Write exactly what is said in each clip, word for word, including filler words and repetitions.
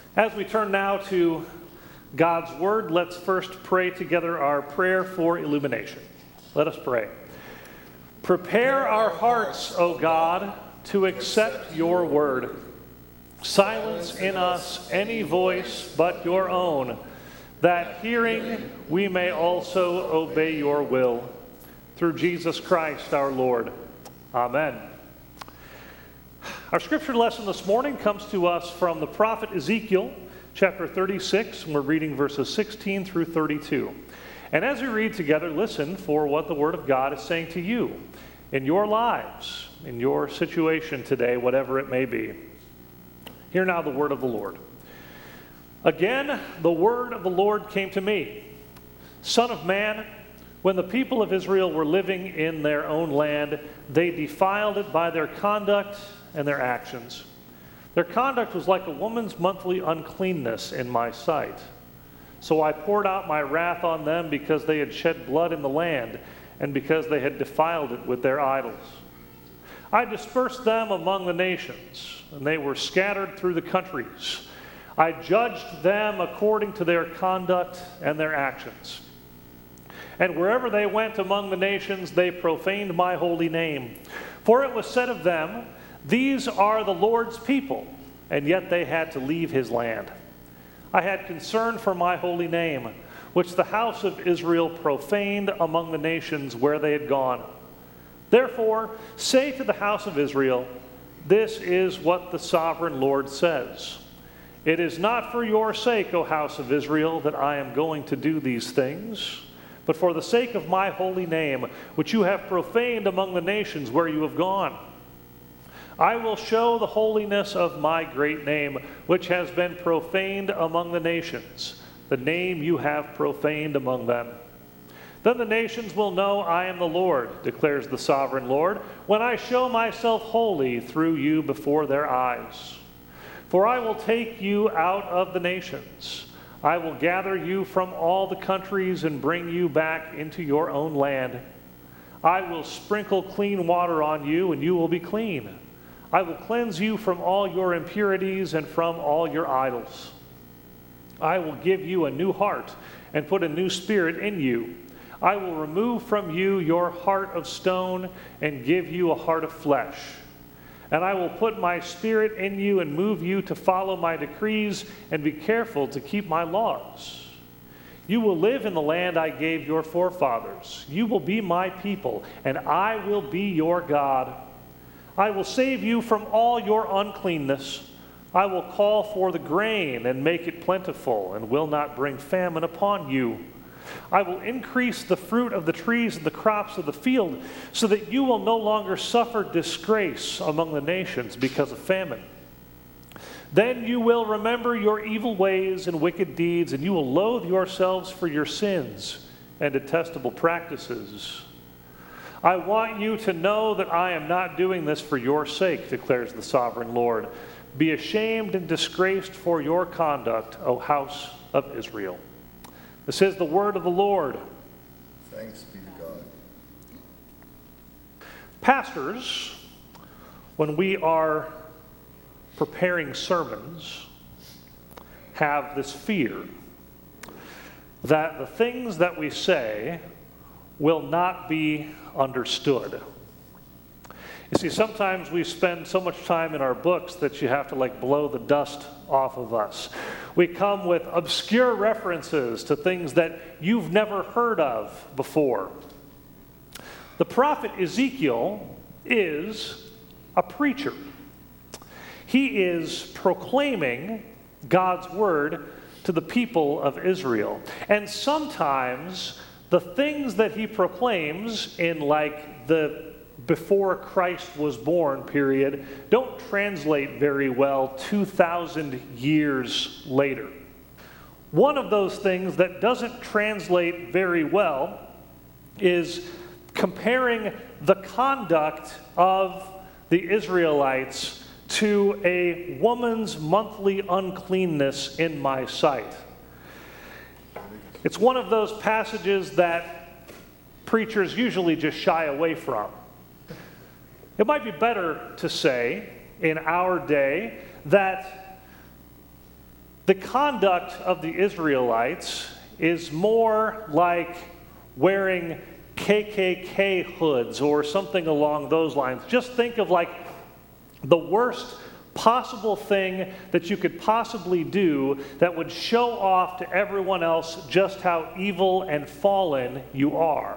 As we turn now to God's Word, let's first pray together our prayer for illumination. Let us pray. Prepare our hearts, O God, to accept your word. Silence in us any voice but your own, that hearing we may also obey your will. Through Jesus Christ our Lord. Amen. Our scripture lesson this morning comes to us from the prophet Ezekiel, chapter thirty-six, and we're reading verses sixteen through thirty-two. And as we read together, listen for what the Word of God is saying to you in your lives, in your situation today, whatever it may be. Hear now the word of the Lord. Again, the word of the Lord came to me. Son of man, when the people of Israel were living in their own land, they defiled it by their conduct and their actions. Their conduct was like a woman's monthly uncleanness in my sight. So I poured out my wrath on them because they had shed blood in the land and because they had defiled it with their idols. I dispersed them among the nations, and they were scattered through the countries. I judged them according to their conduct and their actions. And wherever they went among the nations, they profaned my holy name. For it was said of them, these are the Lord's people, and yet they had to leave his land. I had concern for my holy name, which the house of Israel profaned among the nations where they had gone. Therefore, say to the house of Israel, this is what the sovereign Lord says. It is not for your sake, O house of Israel, that I am going to do these things, but for the sake of my holy name, which you have profaned among the nations where you have gone. I will show the holiness of my great name, which has been profaned among the nations, the name you have profaned among them. Then the nations will know I am the Lord, declares the sovereign Lord, when I show myself holy through you before their eyes. For I will take you out of the nations. I will gather you from all the countries and bring you back into your own land. I will sprinkle clean water on you, and you will be clean. I will cleanse you from all your impurities and from all your idols. I will give you a new heart and put a new spirit in you. I will remove from you your heart of stone and give you a heart of flesh. And I will put my spirit in you and move you to follow my decrees and be careful to keep my laws. You will live in the land I gave your forefathers. You will be my people, and I will be your God. I will save you from all your uncleanness. I will call for the grain and make it plentiful, and will not bring famine upon you. I will increase the fruit of the trees and the crops of the field, so that you will no longer suffer disgrace among the nations because of famine. Then you will remember your evil ways and wicked deeds, and you will loathe yourselves for your sins and detestable practices. I want you to know that I am not doing this for your sake, declares the sovereign Lord. Be ashamed and disgraced for your conduct, O house of Israel. This is the word of the Lord. Thanks be to God. Pastors, when we are preparing sermons, have this fear that the things that we say will not be understood. You see, sometimes we spend so much time in our books that you have to like blow the dust off of us. We come with obscure references to things that you've never heard of before. The prophet Ezekiel is a preacher. He is proclaiming God's word to the people of Israel. And sometimes the things that he proclaims in like the before Christ was born period don't translate very well two thousand years later. One of those things that doesn't translate very well is comparing the conduct of the Israelites to a woman's monthly uncleanness in my sight. It's one of those passages that preachers usually just shy away from. It might be better to say in our day that The conduct of the Israelites is more like wearing K K K hoods or something along those lines. Just think of like the worst possible thing that you could possibly do that would show off to everyone else just how evil and fallen you are.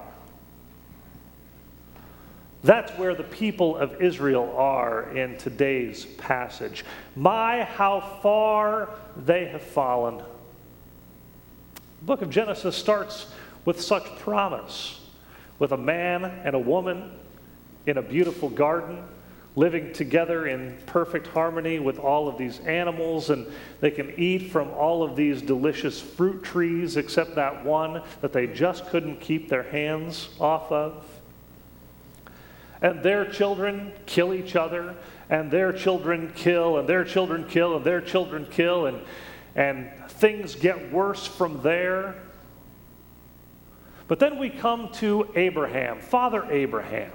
That's where the people of Israel are in today's passage. My, how far they have fallen. The book of Genesis starts with such promise, with a man and a woman in a beautiful garden, living together in perfect harmony with all of these animals, and they can eat from all of these delicious fruit trees except that one that they just couldn't keep their hands off of. And their children kill each other, and their children kill, and their children kill, and their children kill, and, and things get worse from there. But then we come to Abraham, Father Abraham.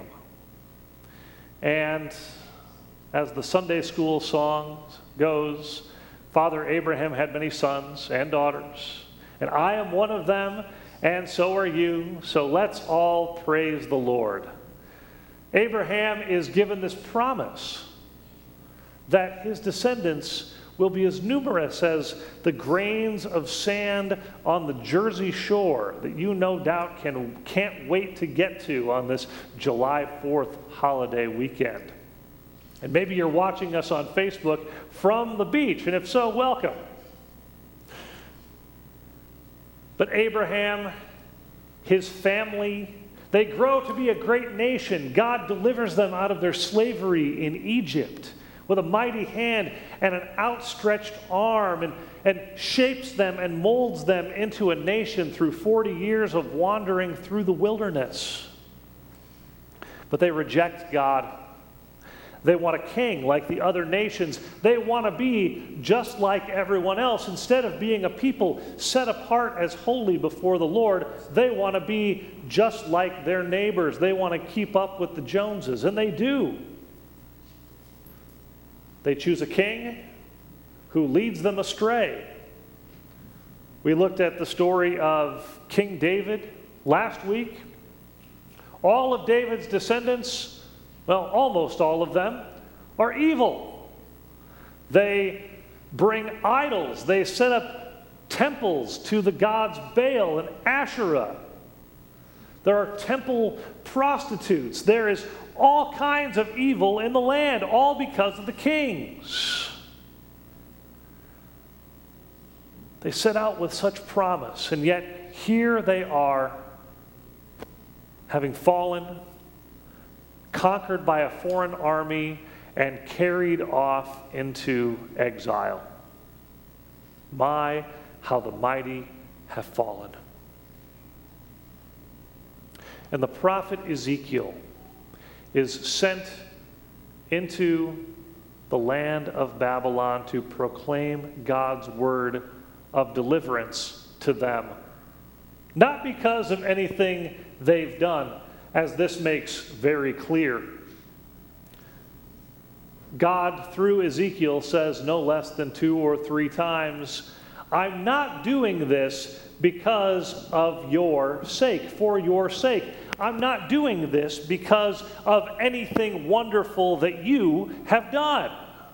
And as the Sunday school song goes, Father Abraham had many sons and daughters, and I am one of them, and so are you, so let's all praise the Lord. Abraham is given this promise that his descendants will be as numerous as the grains of sand on the Jersey Shore that you no doubt can, can't wait to get to on this July fourth holiday weekend. And maybe you're watching us on Facebook from the beach, and if so, welcome. But Abraham, his family, they grow to be a great nation. God delivers them out of their slavery in Egypt with a mighty hand and an outstretched arm, and, and shapes them and molds them into a nation through forty years of wandering through the wilderness. But they reject God. They want a king like the other nations. They want to be just like everyone else. Instead of being a people set apart as holy before the Lord, they want to be just like their neighbors. They want to keep up with the Joneses, and they do. They choose a king who leads them astray. We looked at the story of King David last week. All of David's descendants, well, almost all of them, are evil. They bring idols. They set up temples to the gods Baal and Asherah. There are temple prostitutes. There is all kinds of evil in the land, all because of the kings. They set out with such promise, and yet here they are, having fallen, conquered by a foreign army, and carried off into exile. My, how the mighty have fallen. And the prophet Ezekiel is sent into the land of Babylon to proclaim God's word of deliverance to them. Not because of anything they've done, as this makes very clear. God, through Ezekiel, says no less than two or three times, I'm not doing this because of your sake, for your sake. I'm not doing this because of anything wonderful that you have done.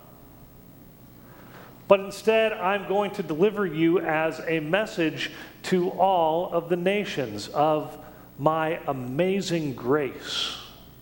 But instead, I'm going to deliver you as a message to all of the nations of my amazing grace.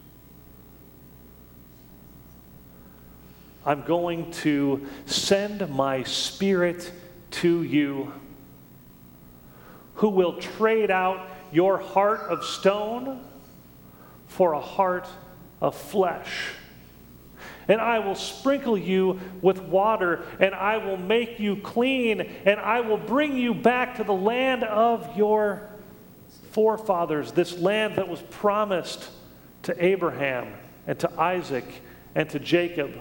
I'm going to send my Spirit to you, who will trade out your heart of stone for a heart of flesh. And I will sprinkle you with water, and I will make you clean, and I will bring you back to the land of your forefathers, this land that was promised to Abraham and to Isaac and to Jacob.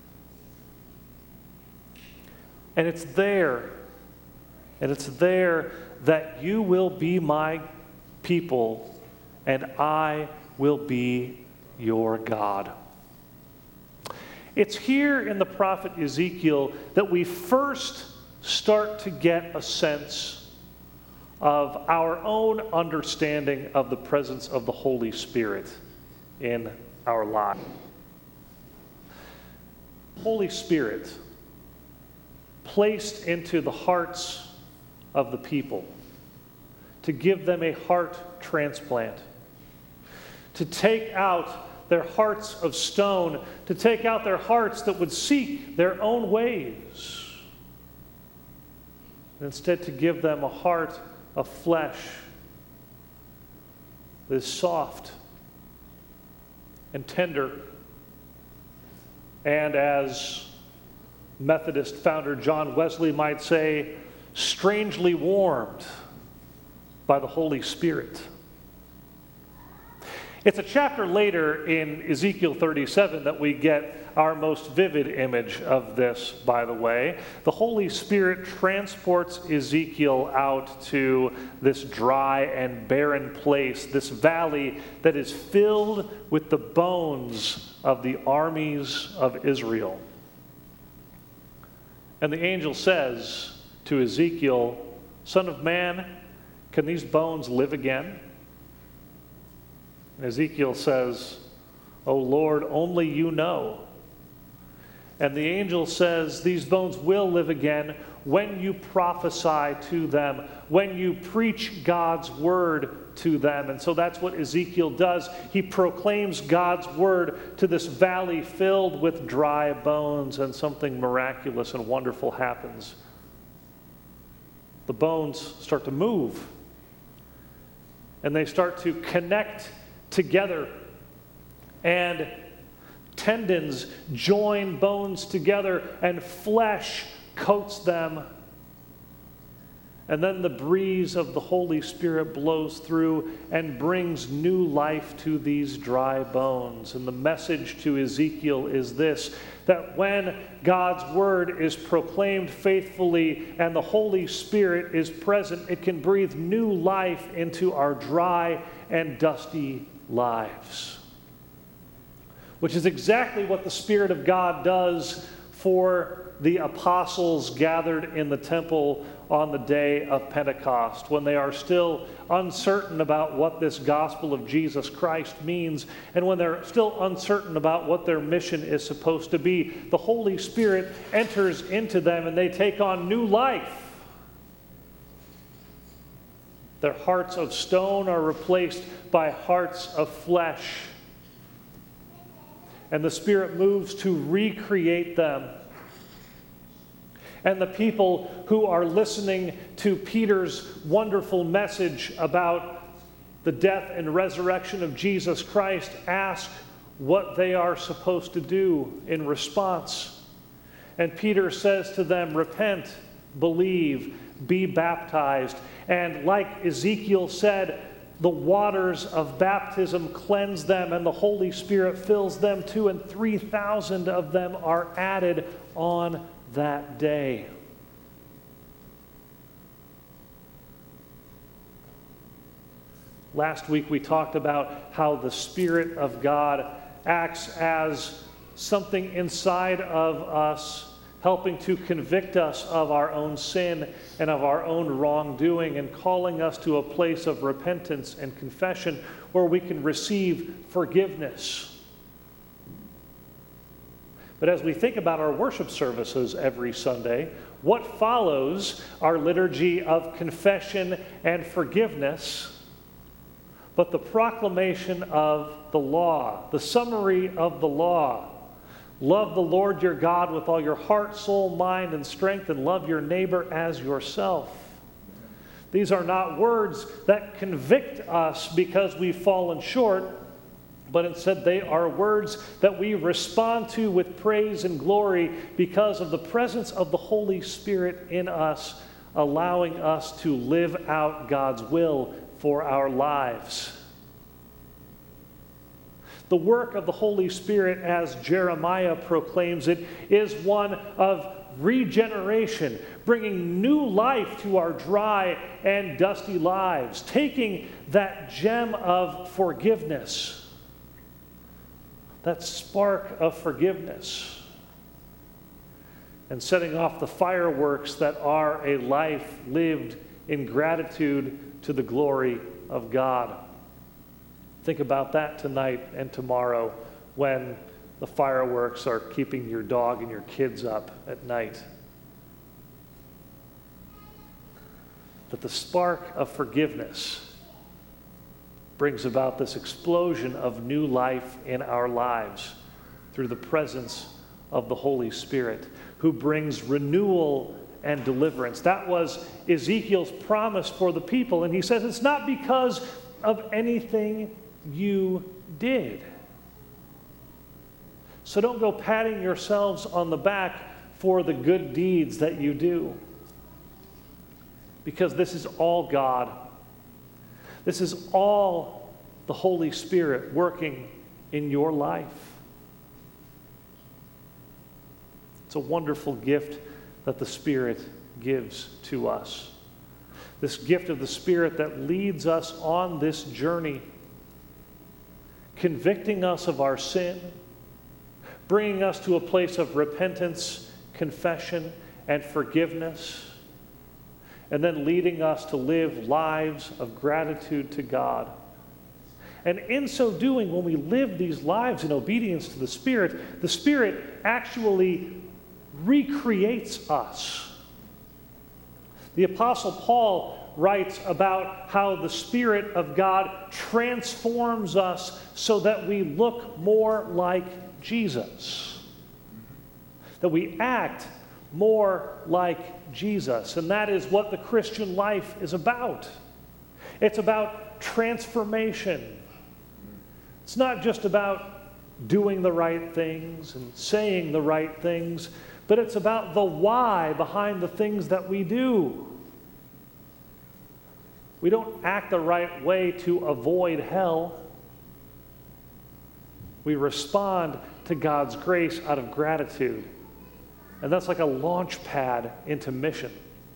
And it's there, and it's there that you will be my people, and I will be your God. It's here in the prophet Ezekiel that we first start to get a sense of our own understanding of the presence of the Holy Spirit in our life. Holy Spirit placed into the hearts of the people to give them a heart transplant, to take out their hearts of stone, to take out their hearts that would seek their own ways, and instead to give them a heart of flesh that is soft and tender, and as Methodist founder John Wesley might say, strangely warmed by the Holy Spirit. It's a chapter later in Ezekiel thirty-seven that we get our most vivid image of this, by the way. The Holy Spirit transports Ezekiel out to this dry and barren place, this valley that is filled with the bones of the armies of Israel. And the angel says to Ezekiel, "Son of man, can these bones live again?" And Ezekiel says, "O Lord, only you know." And the angel says, "These bones will live again when you prophesy to them, when you preach God's word to them." And so that's what Ezekiel does. He proclaims God's word to this valley filled with dry bones, and something miraculous and wonderful happens. The bones start to move, and they start to connect together, and tendons join bones together, and flesh coats them. And then the breeze of the Holy Spirit blows through and brings new life to these dry bones. And the message to Ezekiel is this, that when God's word is proclaimed faithfully and the Holy Spirit is present, it can breathe new life into our dry and dusty lives. Which is exactly what the Spirit of God does for the apostles gathered in the temple on the day of Pentecost, when they are still uncertain about what this gospel of Jesus Christ means, and when they're still uncertain about what their mission is supposed to be. The Holy Spirit enters into them and they take on new life. Their hearts of stone are replaced by hearts of flesh. And the Spirit moves to recreate them. And the people who are listening to Peter's wonderful message about the death and resurrection of Jesus Christ ask what they are supposed to do in response. And Peter says to them, "Repent, believe, be baptized." And like Ezekiel said, the waters of baptism cleanse them, and the Holy Spirit fills them too, and three thousand of them are added on that day. Last week we talked about how the Spirit of God acts as something inside of us, helping to convict us of our own sin and of our own wrongdoing, and calling us to a place of repentance and confession where we can receive forgiveness. But as we think about our worship services every Sunday, what follows our liturgy of confession and forgiveness but the proclamation of the law, the summary of the law? Love the Lord your God with all your heart, soul, mind, and strength, and love your neighbor as yourself. These are not words that convict us because we've fallen short, but instead they are words that we respond to with praise and glory because of the presence of the Holy Spirit in us, allowing us to live out God's will for our lives. The work of the Holy Spirit, as Jeremiah proclaims it, is one of regeneration, bringing new life to our dry and dusty lives, taking that gem of forgiveness, that spark of forgiveness, and setting off the fireworks that are a life lived in gratitude to the glory of God. Think about that tonight and tomorrow when the fireworks are keeping your dog and your kids up at night. That the spark of forgiveness brings about this explosion of new life in our lives through the presence of the Holy Spirit, who brings renewal and deliverance. That was Ezekiel's promise for the people, and he says it's not because of anything you did. So don't go patting yourselves on the back for the good deeds that you do, because this is all God. This is all the Holy Spirit working in your life. It's a wonderful gift that the Spirit gives to us. This gift of the Spirit that leads us on this journey, convicting us of our sin, bringing us to a place of repentance, confession, and forgiveness, and then leading us to live lives of gratitude to God. And in so doing, when we live these lives in obedience to the Spirit, the Spirit actually recreates us. The Apostle Paul writes about how the Spirit of God transforms us so that we look more like Jesus, that we act more like Jesus. And that is what the Christian life is about. It's about transformation. It's not just about doing the right things and saying the right things, but it's about the why behind the things that we do. We don't act the right way to avoid hell. We respond to God's grace out of gratitude. And that's like a launch pad into mission,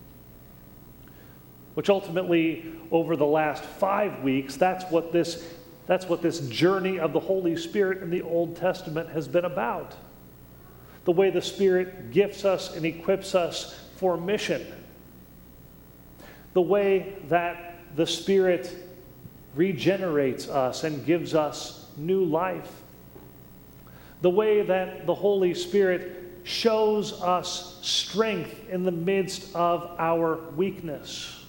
which ultimately, over the last five weeks, that's what this, that's what this journey of the Holy Spirit in the Old Testament has been about. The way the Spirit gifts us and equips us for mission. The way that the Spirit regenerates us and gives us new life. The way that the Holy Spirit shows us strength in the midst of our weakness.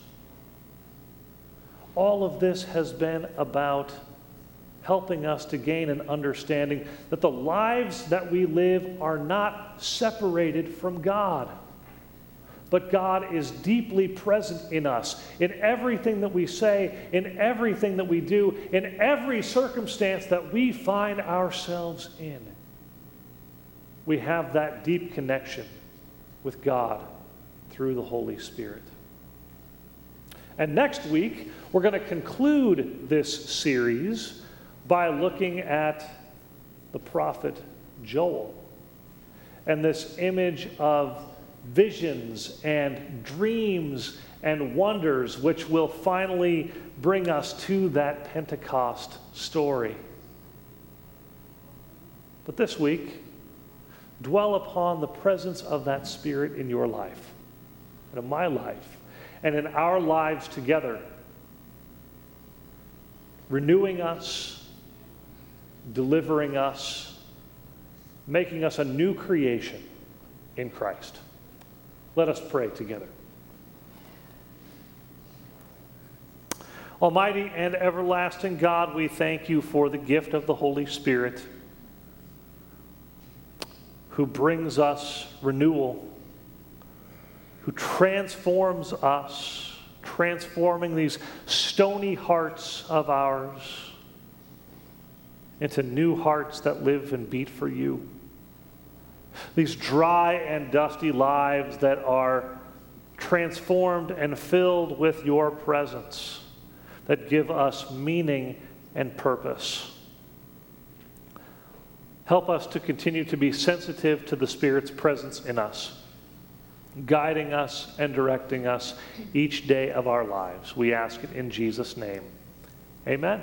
All of this has been about helping us to gain an understanding that the lives that we live are not separated from God, but God is deeply present in us, in everything that we say, in everything that we do, in every circumstance that we find ourselves in. We have that deep connection with God through the Holy Spirit. And next week, we're going to conclude this series by looking at the prophet Joel and this image of visions and dreams and wonders which will finally bring us to that Pentecost story. But this week, dwell upon the presence of that Spirit in your life, and in my life, and in our lives together, renewing us, delivering us, making us a new creation in Christ. Let us pray together. Almighty and everlasting God, we thank you for the gift of the Holy Spirit, who brings us renewal, who transforms us, transforming these stony hearts of ours into new hearts that live and beat for you. These dry and dusty lives that are transformed and filled with your presence, that give us meaning and purpose. Help us to continue to be sensitive to the Spirit's presence in us, guiding us and directing us each day of our lives. We ask it in Jesus' name. Amen.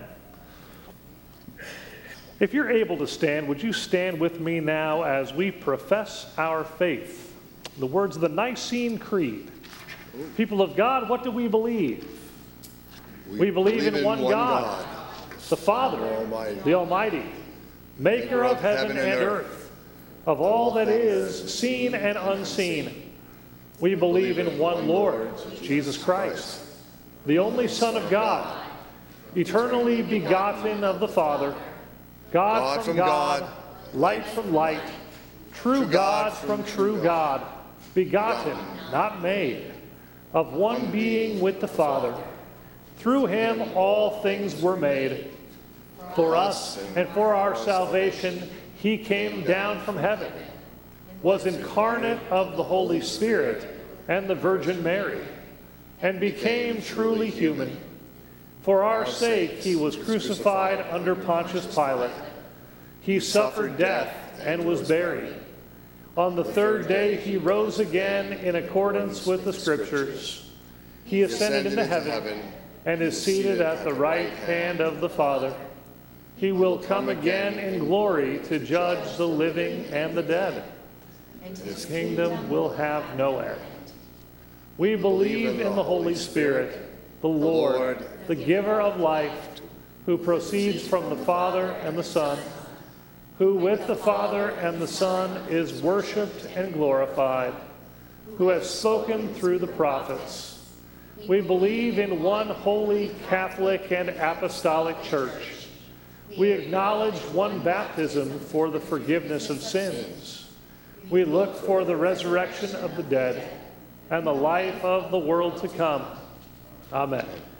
If you're able to stand, would you stand with me now as we profess our faith? The words of the Nicene Creed. People of God, what do we believe? We, we believe, believe in, in one, one God, God, the Father, Almighty, the Almighty, maker of heaven and earth, of all that is seen and unseen. We believe in one Lord, Jesus Christ, the only Son of God, eternally begotten of the Father, God from God, light from light, true God from true God, begotten, not made, of one being with the Father. Through him all things were made. For us and for our salvation he came down from heaven, was incarnate of the Holy Spirit and the Virgin Mary, and became truly human. For our sake he was crucified under Pontius Pilate. He suffered death and was buried. On the third day he rose again in accordance with the Scriptures. He ascended into heaven and is seated at the right hand of the Father. He will come again in glory to judge the living and the dead. His kingdom will have no end. We believe in the Holy Spirit, the Lord, the giver of life, who proceeds from the Father and the Son, who with the Father and the Son is worshiped and glorified, who has spoken through the prophets. We believe in one holy, Catholic, and apostolic church. We acknowledge one baptism for the forgiveness of sins. We look for the resurrection of the dead and the life of the world to come. Amen.